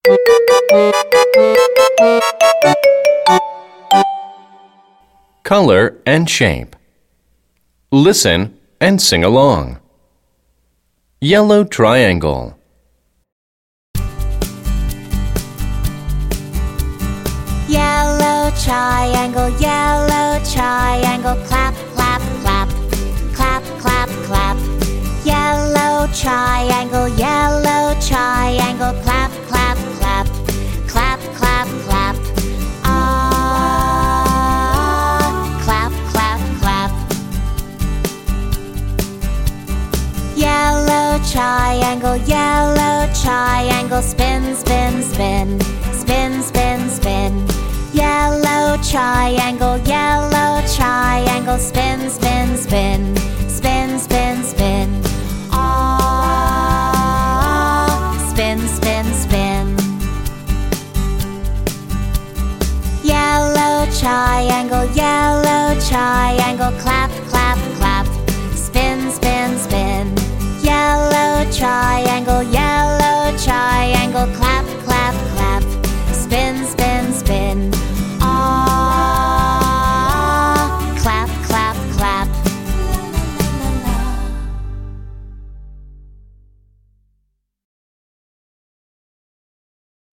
Color and shape. Listen and sing along. Yellow triangle. Yellow triangle, clap, clap, clap. Clap, clap, clap. Yellow triangle, clap, clap, clap. Clap, clap, clap. Clap, clap, clap. Yellow triangle, spin, spin, spin. Spin, spin, spin. Yellow triangle, spin, spin, spin. Spin, spin, spin. Spin, spin, spin. Yellow triangle, clap, clap, clap. Spin, spin, spin. Yellow triangle, clap.